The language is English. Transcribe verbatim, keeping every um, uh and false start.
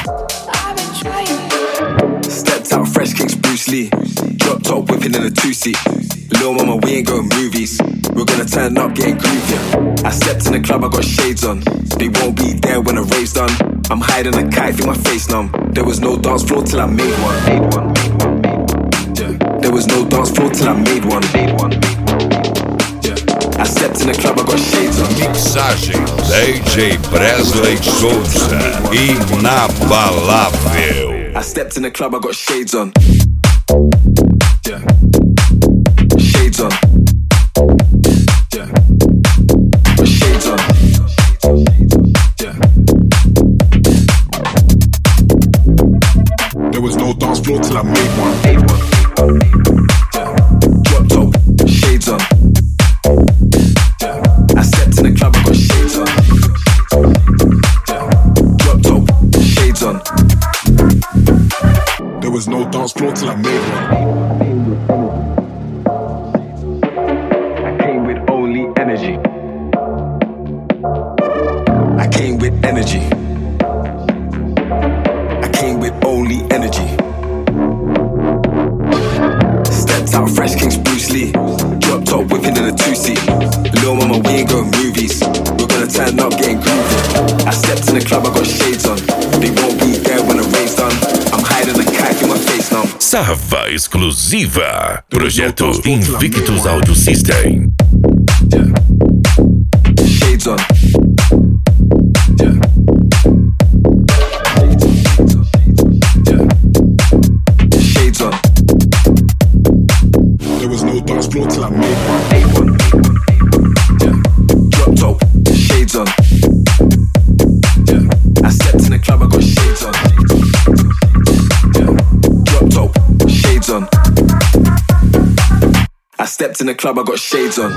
Stepped out, fresh kicks, Bruce Lee. Drop top, whipping in a two-seat. Lil' mama, we ain't going movies. We're gonna turn up, getting groovy. I stepped in the club, I got shades on. They won't be there when the rave's done. I'm hiding a kite, feel my face numb. There was no dance floor till I made one. Made one. Yeah. There was no dance floor till I made one. Made one. Yeah. I stepped in the club, I got shades on. Mixagem D J Presley Souza, inabalável. I stepped in the club, I got shades on. Yeah. Shades on. Yeah. Got shades on. Yeah. There was no dance floor till I made one. Made one. Yeah. Drop top, shades on. Yeah. I stepped in the club, I got shades on. Yeah. Drop top, shades on. There was no dance floor till I made one. I came with only energy. I came with energy. I came with only energy. Stepped out, fresh kings, Bruce Lee. Drop top, whipping in a two-seat. Lil' mama, we ain't going movies. We're gonna turn up, getting groovy. I stepped in the club, I got shades on. They won't be there when the rave's done. I'm hiding a kite in my face now. Sarva exclusiva. Projeto Invictus Audio System. Yeah. Shades on. Yeah. Yeah. Shades on. There was no dance floor till I made one. Made one. Yeah. Drop top. Shades on. Yeah. I stepped in the club, I got shades on. Yeah. Drop top. Shades on. I stepped in the club, I got shades on.